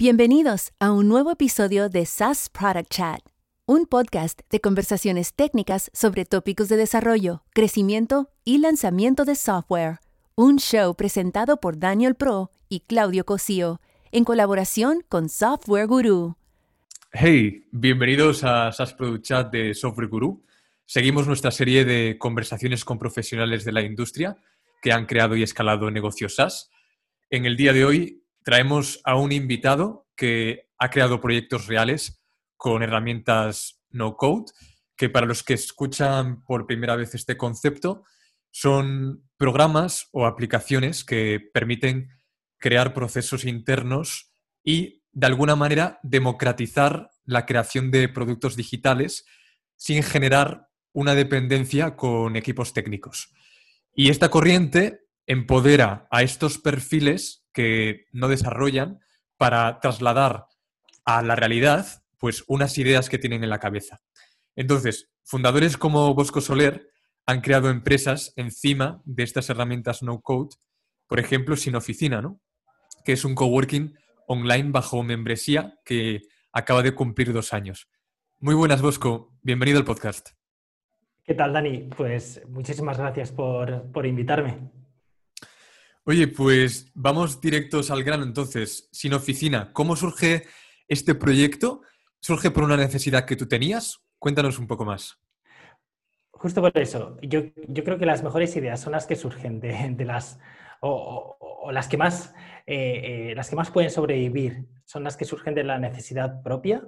Bienvenidos a un nuevo episodio de SaaS Product Chat, un podcast de conversaciones técnicas sobre tópicos de desarrollo, crecimiento y lanzamiento de software. Un show presentado por Daniel Pro y Claudio Cosío, en colaboración con Software Guru. Hey, bienvenidos a SaaS Product Chat de Software Guru. Seguimos nuestra serie de conversaciones con profesionales de la industria que han creado y escalado negocios SaaS. En el día de hoy traemos a un invitado que ha creado proyectos reales con herramientas no-code, que para los que escuchan por primera vez este concepto, son programas o aplicaciones que permiten crear procesos internos y, de alguna manera, democratizar la creación de productos digitales sin generar una dependencia con equipos técnicos. Y esta corriente empodera a estos perfiles que no desarrollan para trasladar a la realidad pues unas ideas que tienen en la cabeza. Entonces, fundadores como Bosco Soler han creado empresas encima de estas herramientas no-code, por ejemplo, Sin Oficina, ¿no? Que es un coworking online bajo membresía que acaba de cumplir 2 años. Muy buenas, Bosco. Bienvenido al podcast. ¿Qué tal, Dani? Pues muchísimas gracias por invitarme. Oye, pues vamos directos al grano entonces. Sin Oficina, ¿cómo surge este proyecto? ¿Surge por una necesidad que tú tenías? Cuéntanos un poco más. Justo por eso, yo creo que las mejores ideas son las que surgen de las o las que más pueden sobrevivir, son las que surgen de la necesidad propia.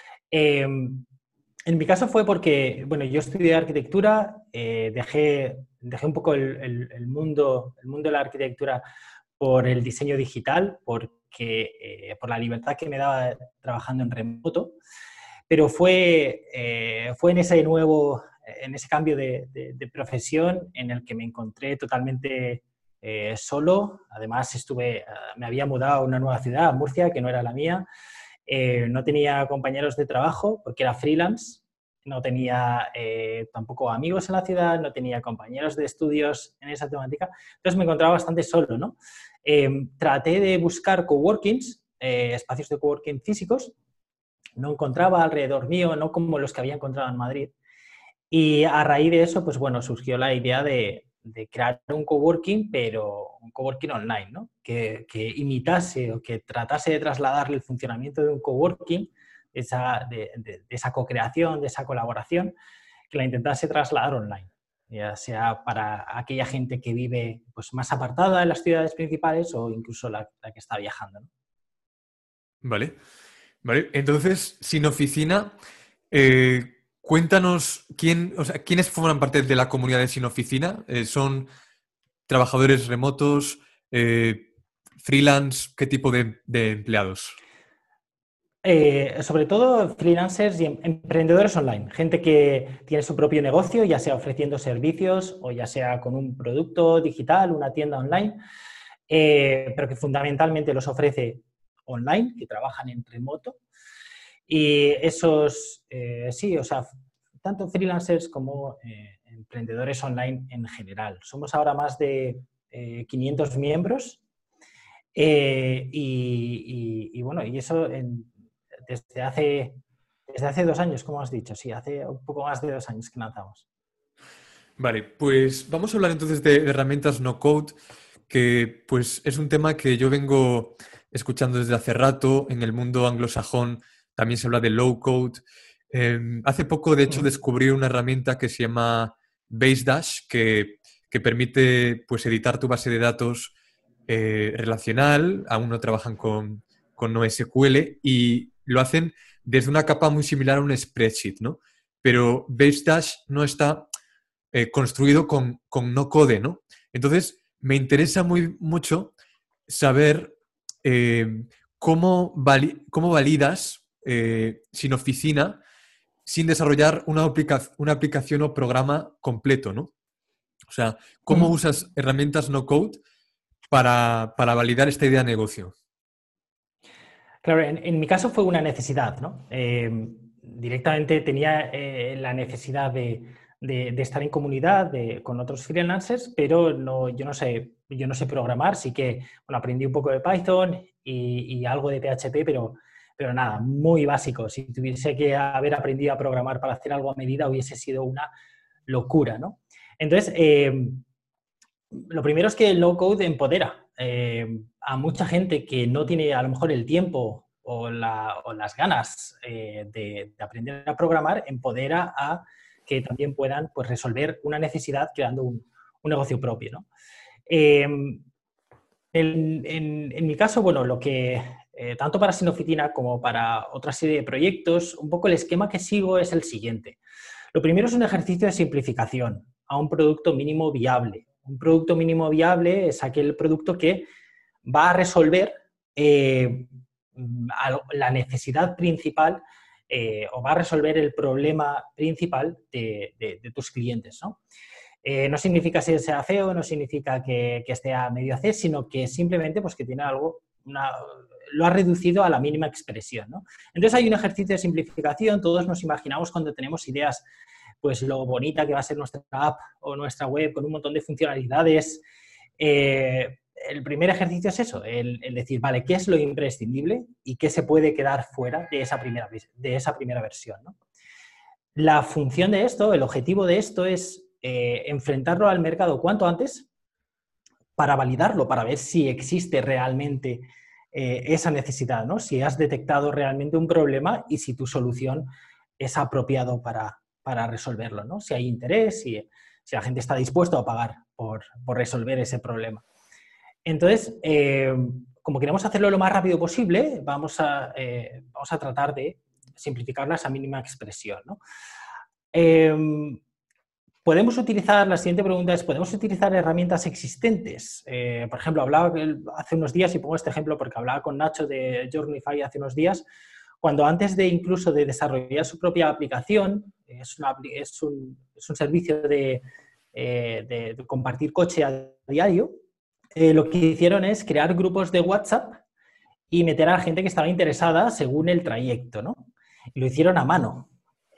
En mi caso fue porque, bueno, yo estudié arquitectura, dejé un poco el mundo de la arquitectura por el diseño digital, por la libertad que me daba trabajando en remoto, pero fue en ese cambio de profesión en el que me encontré totalmente solo. Además, me había mudado a una nueva ciudad, a Murcia, que no era la mía. No tenía compañeros de trabajo porque era freelance, no tenía tampoco amigos en la ciudad, no tenía compañeros de estudios en esa temática, entonces me encontraba bastante solo, ¿no? Traté de buscar coworkings, espacios de coworking físicos, no encontraba alrededor mío, no como los que había encontrado en Madrid, y a raíz de eso, pues bueno, surgió la idea de crear un coworking, pero un coworking online, ¿no? Que imitase o que tratase de trasladarle el funcionamiento de un coworking, de esa co-creación, de esa colaboración, que la intentase trasladar online, ya sea para aquella gente que vive pues, más apartada en las ciudades principales o incluso la que está viajando, ¿no? Vale. Entonces, Sin Oficina, cuéntanos quiénes forman parte de la comunidad de Sin Oficina. ¿Son trabajadores remotos, freelance? ¿Qué tipo de empleados? Sobre todo freelancers y emprendedores online, gente que tiene su propio negocio, ya sea ofreciendo servicios o ya sea con un producto digital, una tienda online, pero que fundamentalmente los ofrece online, que trabajan en remoto. Y esos, sí, o sea, tanto freelancers como emprendedores online en general. Somos ahora más de 500 miembros y bueno, y eso desde hace 2 años, como has dicho, sí, hace un poco más de 2 años que lanzamos. Vale, pues vamos a hablar entonces de herramientas no-code, que pues es un tema que yo vengo escuchando desde hace rato. En el mundo anglosajón también se habla de low-code. Hace poco, de hecho, descubrí una herramienta que se llama BaseDash, que permite pues editar tu base de datos relacional. Aún no trabajan con NoSQL y lo hacen desde una capa muy similar a un spreadsheet, ¿no? Pero BaseDash no está construido con no code, ¿no? Entonces, me interesa mucho saber cómo validas Sin Oficina sin desarrollar una aplicación o programa completo, ¿no? O sea, ¿cómo usas herramientas no code para validar esta idea de negocio? Claro, en mi caso fue una necesidad, ¿no? Directamente tenía la necesidad de estar en comunidad con otros freelancers, pero yo no sé yo no sé programar, sí que bueno, aprendí un poco de Python y algo de PHP, pero nada, muy básico. Si tuviese que haber aprendido a programar para hacer algo a medida, hubiese sido una locura, ¿no? Entonces, lo primero es que el no-code empodera a mucha gente que no tiene a lo mejor el tiempo o las ganas de aprender a programar, empodera a que también puedan pues, resolver una necesidad creando un negocio propio, ¿no? En mi caso, bueno, lo que tanto para Sinofitina como para otra serie de proyectos, un poco el esquema que sigo es el siguiente. Lo primero es un ejercicio de simplificación a un producto mínimo viable. Un producto mínimo viable es aquel producto que va a resolver la necesidad principal o va a resolver el problema principal de tus clientes, ¿no? No significa que sea feo, no significa que esté a medio hacer, sino que simplemente pues, que tiene algo, lo ha reducido a la mínima expresión, ¿no? Entonces hay un ejercicio de simplificación, todos nos imaginamos cuando tenemos ideas, pues lo bonita que va a ser nuestra app o nuestra web con un montón de funcionalidades. El primer ejercicio es eso, el decir, vale, ¿qué es lo imprescindible y qué se puede quedar fuera de esa primera versión, ¿no? La función de esto, el objetivo de esto es enfrentarlo al mercado cuanto antes para validarlo, para ver si existe realmente esa necesidad, ¿no? Si has detectado realmente un problema y si tu solución es apropiado para resolverlo, ¿no? Si hay interés, si la gente está dispuesta a pagar por resolver ese problema. Entonces, como queremos hacerlo lo más rápido posible, vamos a tratar de simplificarla a esa mínima expresión, ¿no? Podemos utilizar, la siguiente pregunta es, ¿podemos utilizar herramientas existentes? Por ejemplo, hablaba hace unos días, y pongo este ejemplo porque hablaba con Nacho de Journify hace unos días, cuando antes de incluso de desarrollar su propia aplicación, es un servicio de compartir coche a diario, lo que hicieron es crear grupos de WhatsApp y meter a la gente que estaba interesada según el trayecto, ¿no? Y lo hicieron a mano.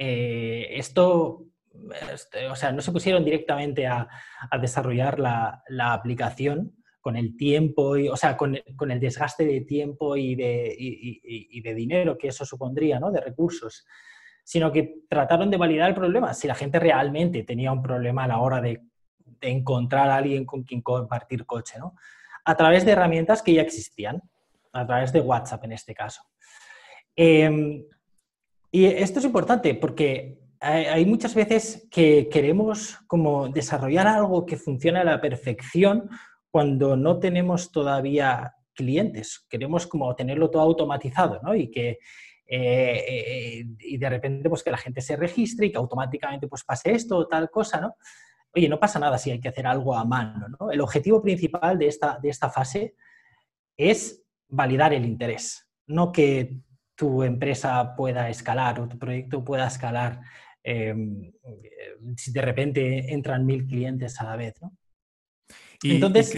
O sea, no se pusieron directamente a desarrollar la aplicación con el tiempo, o sea, con el desgaste de tiempo y de dinero que eso supondría, ¿no? De recursos, sino que trataron de validar el problema, si la gente realmente tenía un problema a la hora de encontrar a alguien con quien compartir coche, ¿no? A través de herramientas que ya existían, a través de WhatsApp en este caso. Y esto es importante porque hay muchas veces que queremos como desarrollar algo que funcione a la perfección cuando no tenemos todavía clientes. Queremos como tenerlo todo automatizado, ¿no? Y de repente pues que la gente se registre y que automáticamente pues pase esto o tal cosa, ¿no? Oye, no pasa nada si hay que hacer algo a mano, ¿no? El objetivo principal de esta fase es validar el interés, no que tu empresa pueda escalar o tu proyecto pueda escalar si de repente entran 1000 clientes a la vez, ¿no? Entonces,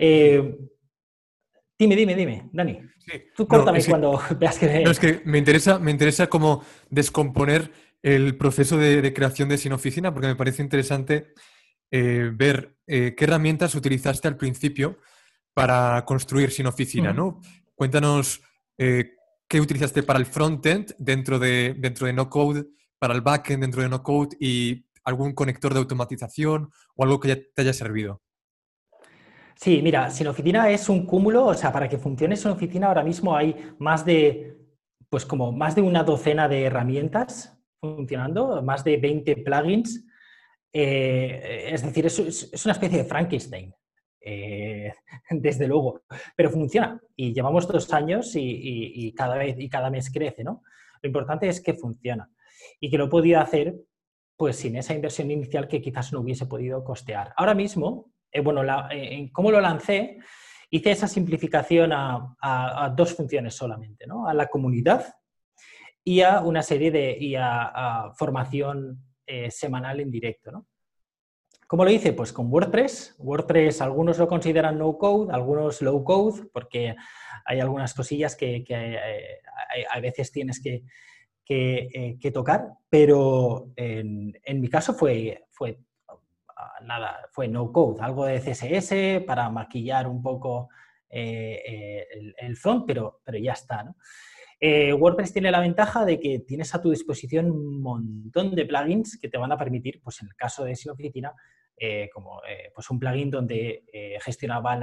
dime, Dani. Sí. Tú córtame cuando veas que... No, es que me interesa cómo descomponer el proceso de creación de Sinoficina, porque me parece interesante ver qué herramientas utilizaste al principio para construir Sinoficina, ¿no? Cuéntanos qué utilizaste para el frontend dentro de no-code, para el backend dentro de no-code y algún conector de automatización o algo que ya te haya servido. Sí, mira, Sinoficina es un cúmulo, o sea, para que funcione Sinoficina ahora mismo hay más de una docena de herramientas funcionando, más de 20 plugins. Es decir, es una especie de Frankenstein, desde luego, pero funciona. Y llevamos 2 años y cada mes crece, ¿no? Lo importante es que funciona y que lo he podido hacer pues sin esa inversión inicial que quizás no hubiese podido costear. Ahora mismo, ¿cómo lo lancé? Hice esa simplificación a 2 funciones solamente, ¿no? A la comunidad y a una serie a formación semanal en directo, ¿no? ¿Cómo lo hice? Pues con WordPress. WordPress, algunos lo consideran no-code, algunos low-code, porque hay algunas cosillas que a veces tienes que tocar, pero en mi caso fue nada, fue no code, algo de CSS para maquillar un poco el front, pero ya está, ¿no? WordPress tiene la ventaja de que tienes a tu disposición un montón de plugins que te van a permitir, pues en el caso de Sin Oficina, como pues un plugin donde gestionaba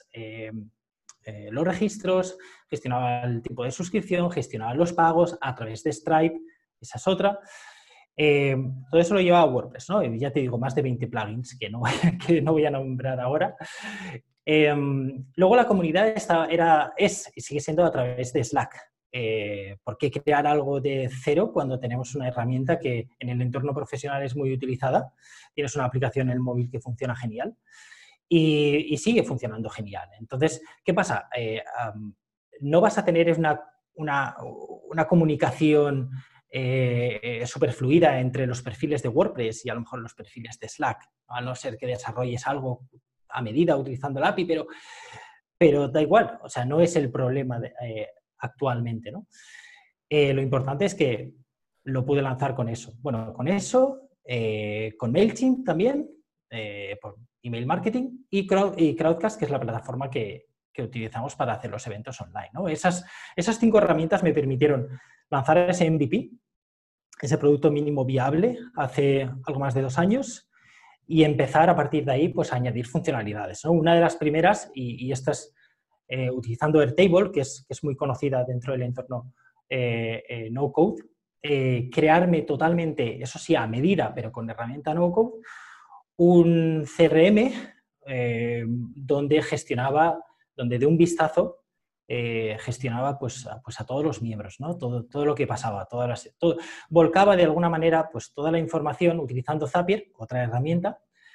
los registros, gestionaba el tipo de suscripción, gestionaba los pagos a través de Stripe, esa es otra. Todo eso lo lleva WordPress, ¿no? Y ya te digo, más de 20 plugins que no voy a nombrar ahora. Luego la comunidad es y sigue siendo a través de Slack. ¿Por qué crear algo de cero cuando tenemos una herramienta que en el entorno profesional es muy utilizada? Tienes una aplicación en el móvil que funciona genial y sigue funcionando genial. Entonces, ¿qué pasa? No vas a tener una comunicación súper fluida entre los perfiles de WordPress y a lo mejor los perfiles de Slack, a no ser que desarrolles algo a medida utilizando la API, pero da igual, o sea, no es el problema actualmente, ¿no? Lo importante es que lo pude lanzar con eso. Bueno, con eso, con MailChimp también, por email marketing y Crowdcast, que es la plataforma que utilizamos para hacer los eventos online, ¿no? Esas 5 herramientas me permitieron lanzar ese MVP, ese producto mínimo viable, hace algo más de 2 años y empezar a partir de ahí pues, a añadir funcionalidades, ¿no? Una de las primeras, y esta es utilizando Airtable, que es muy conocida dentro del entorno no-code, crearme totalmente, eso sí, a medida, pero con herramienta no-code, un CRM donde de un vistazo gestionaba pues a todos los miembros, ¿no? Todo lo que pasaba, volcaba de alguna manera pues, toda la información utilizando Zapier, otra herramienta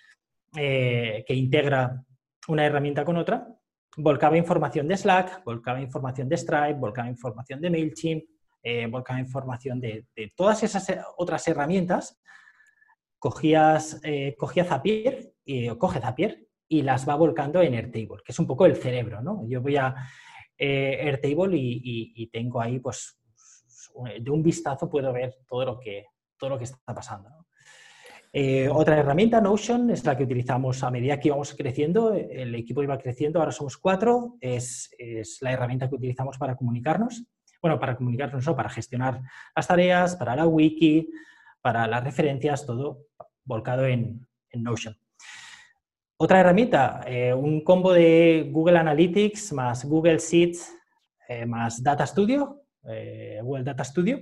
que integra una herramienta con otra, volcaba información de Slack, volcaba información de Stripe, volcaba información de MailChimp, volcaba información de todas esas otras herramientas. Cogía Zapier, coge Zapier y las va volcando en Airtable, que es un poco el cerebro, ¿no? Yo voy a Airtable y tengo ahí, pues, de un vistazo puedo ver todo lo que está pasando, ¿no? Otra herramienta, Notion, es la que utilizamos a medida que íbamos creciendo, el equipo iba creciendo, ahora somos 4, es la herramienta que utilizamos para comunicarnos. Bueno, para comunicarnos, no, para gestionar las tareas, para la wiki, para las referencias, todo volcado en Notion. Otra herramienta, un combo de Google Analytics más Google Sheets más Data Studio, Google Data Studio.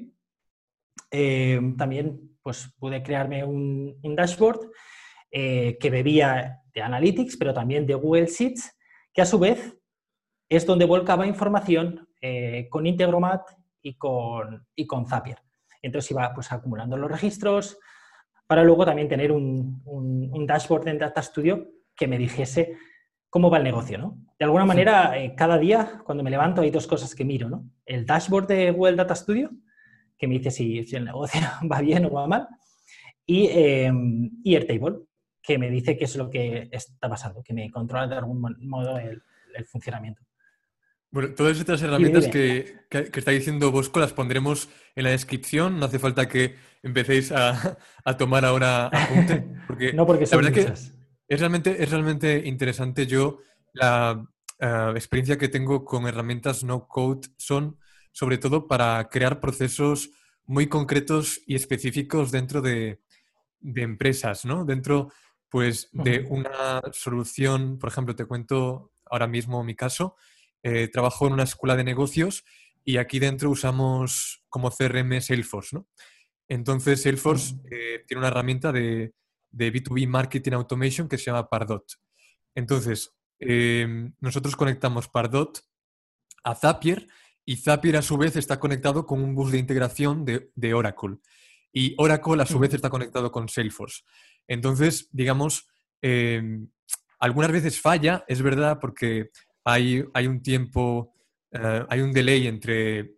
También pues, pude crearme un dashboard que bebía de Analytics, pero también de Google Sheets, que a su vez es donde volcaba información con Integromat y con Zapier. Entonces iba pues, acumulando los registros para luego también tener un dashboard en Data Studio que me dijese cómo va el negocio, ¿no? De alguna manera, cada día, cuando me levanto, hay 2 cosas que miro, ¿no? El dashboard de Google Data Studio, que me dice si el negocio va bien o va mal, y Airtable, que me dice qué es lo que está pasando, que me controla de algún modo el funcionamiento. Bueno, todas estas herramientas que está diciendo Bosco las pondremos en la descripción. No hace falta que empecéis a tomar ahora apuntes. Porque no, porque son la verdad muchas. Que es realmente interesante. Yo, la experiencia que tengo con herramientas no-code son sobre todo para crear procesos muy concretos y específicos dentro de empresas, ¿no? Dentro, pues, de una solución, por ejemplo, te cuento ahora mismo mi caso. Trabajo en una escuela de negocios y aquí dentro usamos como CRM Salesforce, ¿no? Entonces, Salesforce tiene una herramienta de B2B Marketing Automation que se llama Pardot. Entonces, nosotros conectamos Pardot a Zapier y Zapier a su vez está conectado con un bus de integración de Oracle. Y Oracle a su vez está conectado con Salesforce. Entonces, digamos, algunas veces falla, es verdad, porque hay un tiempo, hay un delay entre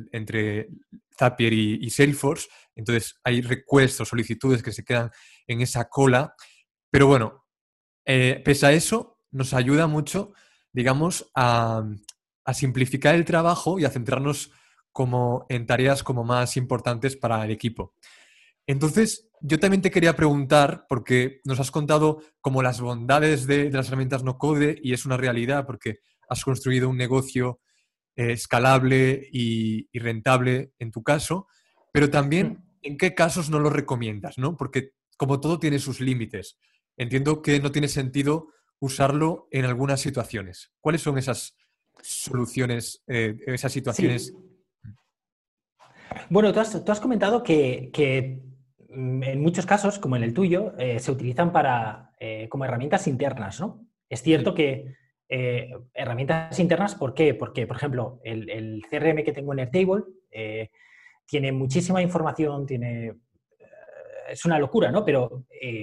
Zapier y Salesforce, entonces hay requests o solicitudes que se quedan en esa cola, pero bueno, pese a eso, nos ayuda mucho, digamos, a simplificar el trabajo y a centrarnos como en tareas como más importantes para el equipo. Entonces, yo también te quería preguntar, porque nos has contado como las bondades de las herramientas no code y es una realidad porque has construido un negocio escalable y rentable en tu caso, pero también en qué casos no lo recomiendas, ¿no? Porque como todo tiene sus límites. Entiendo que no tiene sentido usarlo en algunas situaciones. ¿Cuáles son esas soluciones, esas Sí. situaciones? Bueno, tú has comentado que en muchos casos, como en el tuyo, se utilizan como herramientas internas, ¿no? Es cierto Sí, que herramientas internas, ¿por qué? Porque, por ejemplo, el CRM que tengo en Airtable tiene muchísima información, es una locura, ¿no? Pero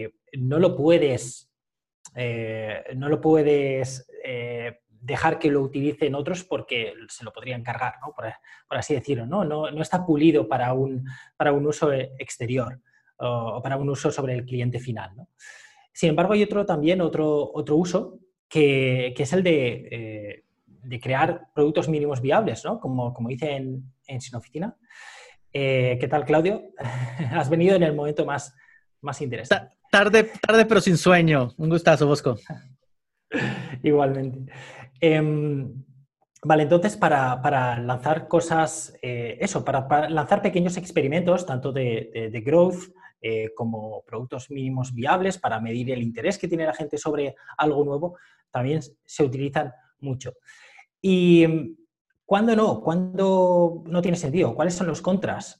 no lo puedes dejar que lo utilicen otros porque se lo podrían cargar, ¿no? Por así decirlo, ¿no? No está pulido para un uso exterior o para un uso sobre el cliente final, ¿no? Sin embargo, hay otro uso que es el de crear productos mínimos viables, ¿no? Como hice en Sinoficina. ¿Qué tal, Claudio? Has venido en el momento más interesante. Tarde, pero sin sueño. Un gustazo, Bosco. Igualmente. Vale, entonces para lanzar cosas, para lanzar pequeños experimentos, tanto de growth como productos mínimos viables, para medir el interés que tiene la gente sobre algo nuevo, también se utilizan mucho. ¿Y cuándo no? ¿Cuándo no tiene sentido? ¿Cuáles son los contras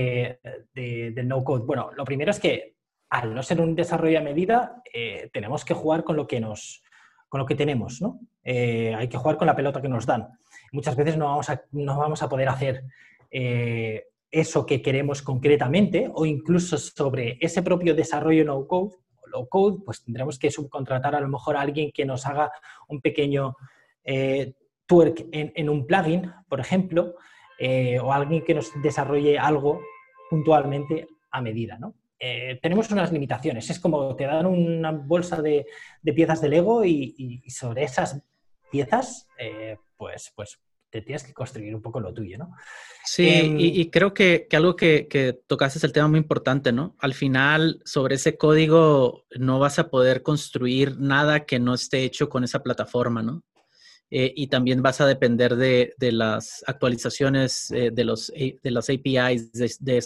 del no-code? Bueno, lo primero es que al no ser un desarrollo a medida, tenemos que jugar con lo que tenemos, ¿no? Hay que jugar con la pelota que nos dan. Muchas veces no vamos a poder hacer eso que queremos concretamente, o incluso sobre ese propio desarrollo no-code o low-code, pues tendremos que subcontratar a lo mejor a alguien que nos haga un pequeño twerk en un plugin, por ejemplo, o alguien que nos desarrolle algo puntualmente a medida, ¿no? Tenemos unas limitaciones. Es como te dan una bolsa de piezas de Lego y sobre esas piezas, pues te tienes que construir un poco lo tuyo, ¿no? Sí, y creo que algo que tocaste es el tema muy importante, ¿no? Al final, sobre ese código no vas a poder construir nada que no esté hecho con esa plataforma, ¿no? Y también vas a depender de las actualizaciones de las APIs de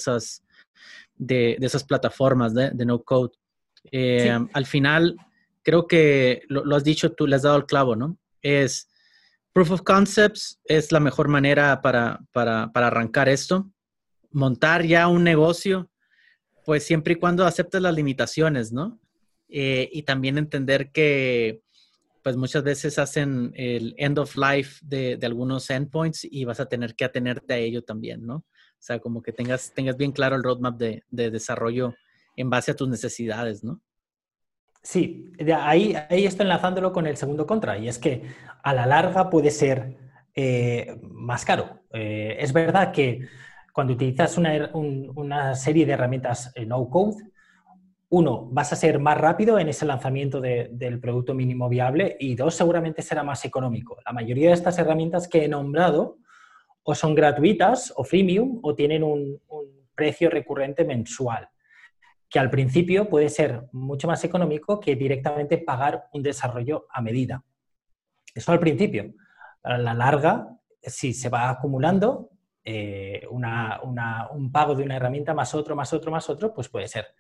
esas plataformas de no code. Sí, Al final, creo que lo has dicho tú, le has dado el clavo, ¿no? Es proof of concepts es la mejor manera para arrancar esto. Montar ya un negocio, pues siempre y cuando aceptes las limitaciones, ¿no? Y también entender que pues muchas veces hacen el end of life de algunos endpoints y vas a tener que atenerte a ello también, ¿no? O sea, como que tengas bien claro el roadmap de desarrollo en base a tus necesidades, ¿no? sí, ahí estoy enlazándolo con el segundo contra, y es que a la larga puede ser más caro. Es verdad que cuando utilizas una serie de herramientas no-code, uno, vas a ser más rápido en ese lanzamiento del producto mínimo viable, y dos, seguramente será más económico. La mayoría de estas herramientas que he nombrado o son gratuitas o freemium o tienen un precio recurrente mensual, que al principio puede ser mucho más económico que directamente pagar un desarrollo a medida. Eso al principio. A la larga, si se va acumulando un pago de una herramienta más otro, pues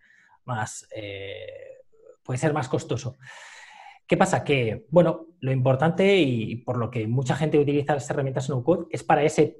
puede ser más costoso. ¿Qué pasa? Que, bueno, lo importante y por lo que mucha gente utiliza las herramientas no-code es para ese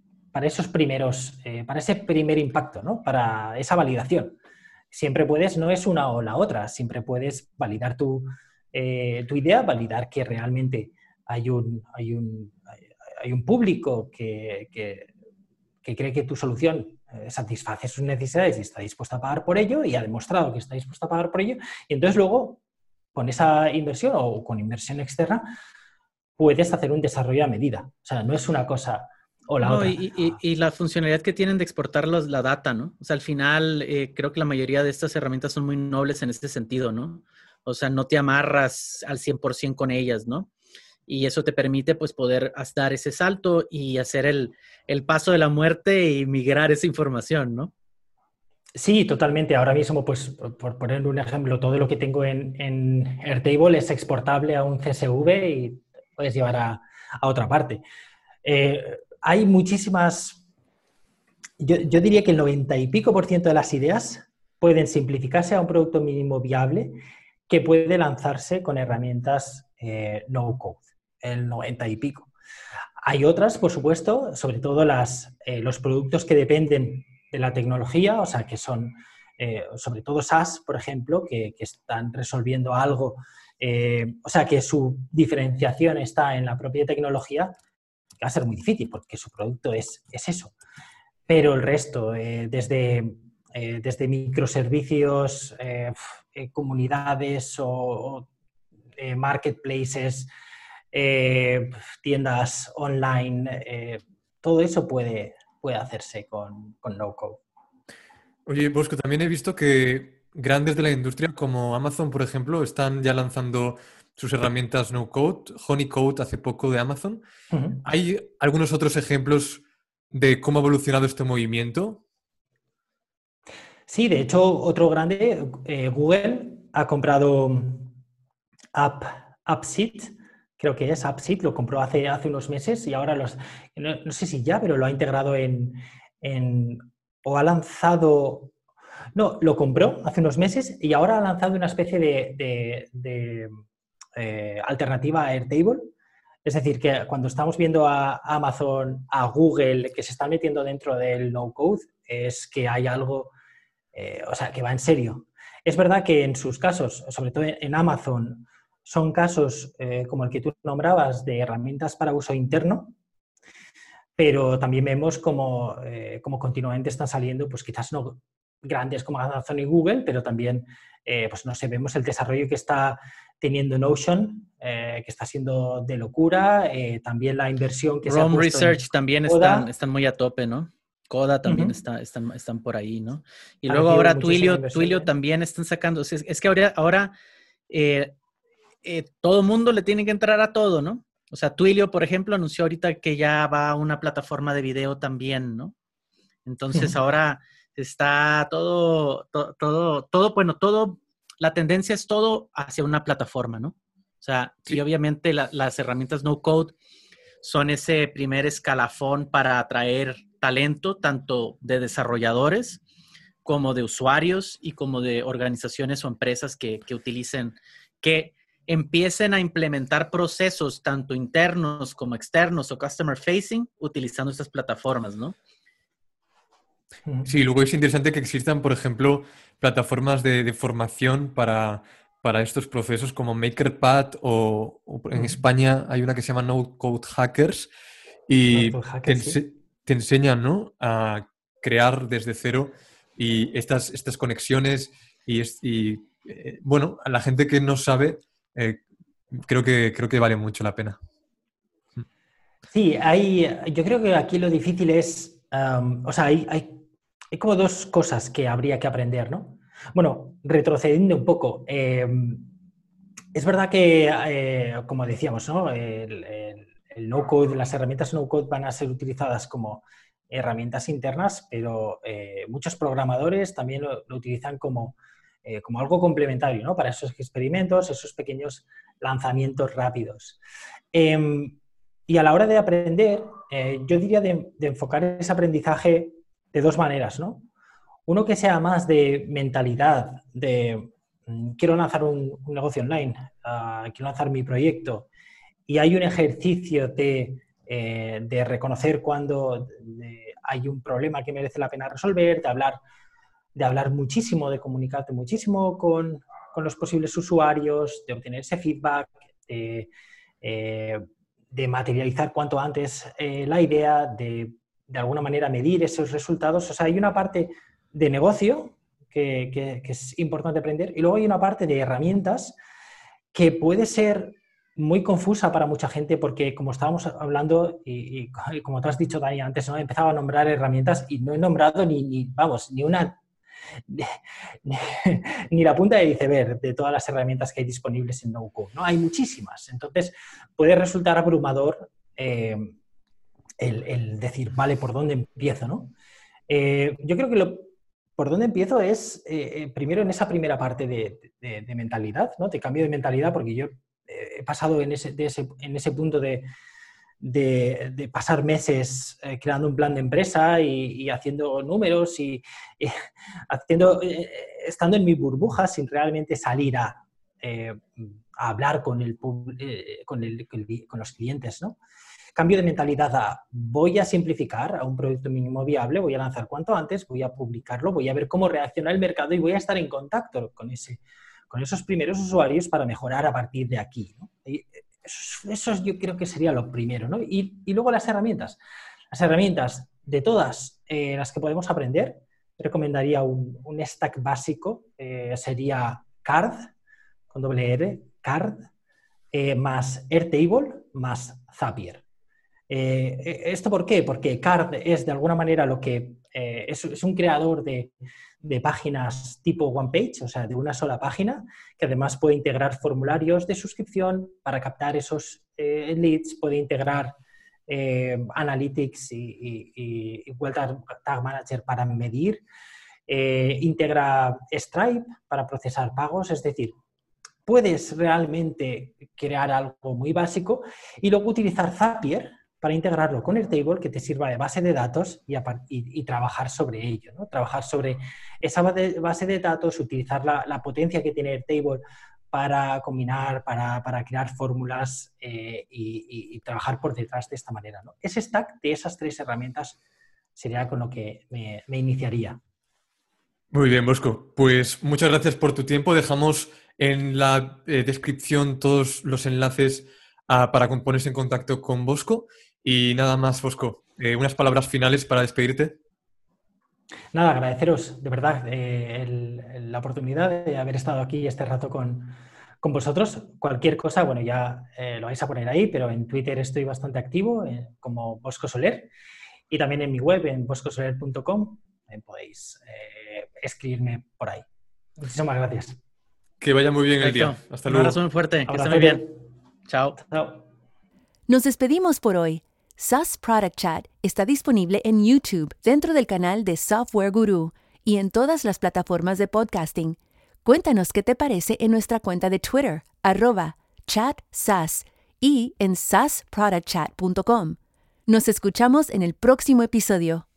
primer impacto, ¿no? Para esa validación. Siempre puedes, no es una o la otra, siempre puedes validar tu idea, validar que realmente hay un público que cree que tu solución satisface sus necesidades y está dispuesto a pagar por ello, y ha demostrado que está dispuesto a pagar por ello, y entonces luego, con esa inversión o con inversión externa, puedes hacer un desarrollo a medida. O sea, no es una cosa o la No, otra. y la funcionalidad que tienen de exportar la data, ¿no? O sea, al final creo que la mayoría de estas herramientas son muy nobles en este sentido, ¿no? O sea, no te amarras al 100% con ellas, ¿no? Y eso te permite, pues, poder dar ese salto y hacer el paso de la muerte y migrar esa información, ¿no? Sí, totalmente. Ahora mismo, pues, por poner un ejemplo, todo lo que tengo en Airtable es exportable a un CSV y puedes llevar a otra parte. Hay muchísimas, yo diría que el 90 y pico por ciento de las ideas pueden simplificarse a un producto mínimo viable que puede lanzarse con herramientas no code, el 90 y pico. Hay otras, por supuesto, sobre todo los productos que dependen de la tecnología, o sea, que son sobre todo SaaS, por ejemplo, que están resolviendo algo, o sea, que su diferenciación está en la propia tecnología, que va a ser muy difícil porque su producto es eso. Pero el resto, desde microservicios, comunidades o marketplaces, tiendas online, todo eso puede hacerse con no code. Oye, Bosco, también he visto que grandes de la industria como Amazon, por ejemplo, están ya lanzando sus herramientas no code, Honeycode hace poco de Amazon. Uh-huh. ¿Hay algunos otros ejemplos de cómo ha evolucionado este movimiento? Sí, de hecho, otro grande, Google ha comprado AppSeed, creo que es AppSeed, lo compró hace unos meses y ahora no sé si ya, pero lo ha integrado o ha lanzado, no, lo compró hace unos meses y ahora ha lanzado una especie de alternativa a Airtable. Es decir, que cuando estamos viendo a Amazon, a Google, que se están metiendo dentro del no-code, es que hay algo, o sea, que va en serio. Es verdad que en sus casos, sobre todo en Amazon, son casos como el que tú nombrabas de herramientas para uso interno, pero también vemos como continuamente están saliendo, pues quizás no grandes como Amazon y Google, pero también, pues no sé, vemos el desarrollo que está teniendo Notion, que está siendo de locura, también la inversión que se ha Rome puesto Research en también Coda. están muy a tope, ¿no? Coda también Uh-huh. están por ahí, ¿no? Y Ha luego recibido ahora muchísima inversión Twilio también. también están sacando. Es que ahora todo mundo le tiene que entrar a todo, ¿no? O sea, Twilio, por ejemplo, anunció ahorita que ya va a una plataforma de video también, ¿no? Entonces Uh-huh. ahora está bueno, la tendencia es todo hacia una plataforma, ¿no? O sea, y Sí. obviamente las herramientas no code son ese primer escalafón para atraer talento, tanto de desarrolladores como de usuarios y como de organizaciones o empresas que empiecen a implementar procesos tanto internos como externos o customer facing utilizando estas plataformas, ¿no? Uh-huh. Sí, luego es interesante que existan, por ejemplo, plataformas de formación para estos procesos como MakerPad o en Uh-huh. España hay una que se llama No Code Hackers y Notebook Hacker, sí. te enseñan, ¿no?, a crear desde cero y estas conexiones bueno, a la gente que no sabe, eh, creo que vale mucho la pena. Sí, yo creo que aquí lo difícil es, o sea, hay como dos cosas que habría que aprender, ¿no? Bueno, retrocediendo un poco, es verdad que, como decíamos, ¿no? El no-code, las herramientas no-code van a ser utilizadas como herramientas internas, pero muchos programadores también lo utilizan como algo complementario, ¿no? Para esos experimentos, esos pequeños lanzamientos rápidos. Y a la hora de aprender, yo diría de enfocar ese aprendizaje de dos maneras, ¿no? Uno que sea más de mentalidad, de quiero lanzar un negocio online, quiero lanzar mi proyecto, y hay un ejercicio de reconocer cuando hay un problema que merece la pena resolver, de hablar muchísimo, de comunicarte muchísimo con los posibles usuarios, de obtener ese feedback, de materializar cuanto antes la idea, de alguna manera medir esos resultados. O sea, hay una parte de negocio que es importante aprender y luego hay una parte de herramientas que puede ser muy confusa para mucha gente porque, como estábamos hablando y como tú has dicho, Dani, antes, ¿no? He empezado a nombrar herramientas y no he nombrado ni una ni la punta del iceberg de todas las herramientas que hay disponibles en no-code, ¿no? Hay muchísimas. Entonces, puede resultar abrumador el decir, vale, ¿por dónde empiezo, no? Yo creo que por dónde empiezo es primero en esa primera parte de mentalidad, ¿no? De cambio de mentalidad, porque yo he pasado en ese punto de pasar meses creando un plan de empresa y haciendo números y estando en mi burbuja sin realmente salir a hablar con los clientes, ¿no? Cambio de mentalidad a voy a simplificar a un producto mínimo viable, voy a lanzar cuanto antes, voy a publicarlo, voy a ver cómo reacciona el mercado y voy a estar en contacto con esos primeros usuarios para mejorar a partir de aquí, ¿no? Eso yo creo que sería lo primero, ¿no? Y luego las herramientas. Las herramientas de todas las que podemos aprender, recomendaría un stack básico, sería CARD, con doble R, CARD, más Airtable, más Zapier. ¿Esto por qué? Porque CARD es de alguna manera lo que es un creador de páginas tipo one page, o sea, de una sola página, que además puede integrar formularios de suscripción para captar esos leads, puede integrar Analytics y Web Tag Manager para medir, integra Stripe para procesar pagos, es decir, puedes realmente crear algo muy básico y luego utilizar Zapier para integrarlo con Airtable, que te sirva de base de datos y trabajar sobre ello, ¿no? Trabajar sobre esa base de datos, utilizar la potencia que tiene Airtable para combinar, para crear fórmulas y trabajar por detrás de esta manera, ¿no? Ese stack de esas 3 herramientas sería con lo que me iniciaría. Muy bien, Bosco. Pues muchas gracias por tu tiempo. Dejamos en la descripción todos los enlaces para ponerse en contacto con Bosco. Y nada más, Bosco. Unas palabras finales para despedirte. Nada, agradeceros de verdad la oportunidad de haber estado aquí este rato con vosotros. Cualquier cosa, bueno, ya lo vais a poner ahí, pero en Twitter estoy bastante activo como Bosco Soler y también en mi web, en boscosoler.com, podéis escribirme por ahí. Muchísimas gracias. Que vaya muy bien Perfecto. El día. Hasta Un luego. abrazo muy fuerte. Que esté Abrazo muy bien. Chao. Chao. Nos despedimos por hoy. SaaS Product Chat está disponible en YouTube dentro del canal de Software Guru y en todas las plataformas de podcasting. Cuéntanos qué te parece en nuestra cuenta de Twitter, @chatsas y en saasproductchat.com. Nos escuchamos en el próximo episodio.